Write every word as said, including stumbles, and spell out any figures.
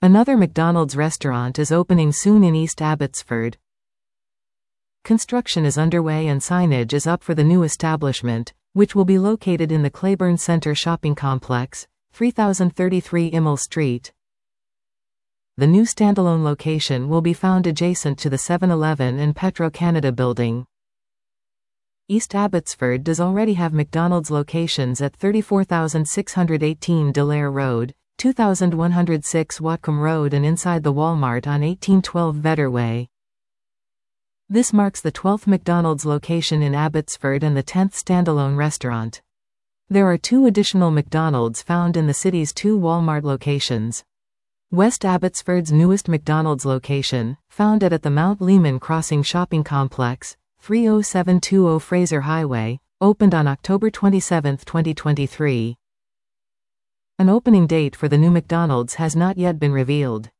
Another McDonald's restaurant is opening soon in East Abbotsford. Construction is underway and signage is up for the new establishment, which will be located in the Claiborne Centre Shopping Complex, three thousand thirty-three Immel Street. The new standalone location will be found adjacent to the seven eleven and Petro-Canada building. East Abbotsford does already have McDonald's locations at thirty-four thousand six hundred eighteen Delaire Road, two thousand one hundred six Watcombe Road and inside the Walmart on eighteen twelve Vedder Way. This marks the twelfth McDonald's location in Abbotsford and the tenth standalone restaurant. There are two additional McDonald's found in the city's two Walmart locations. West Abbotsford's newest McDonald's location, found at, at the Mount Lehman Crossing Shopping Complex, three oh seven two oh Fraser Highway, opened on October twenty-seventh, twenty twenty-three. An opening date for the new McDonald's has not yet been revealed.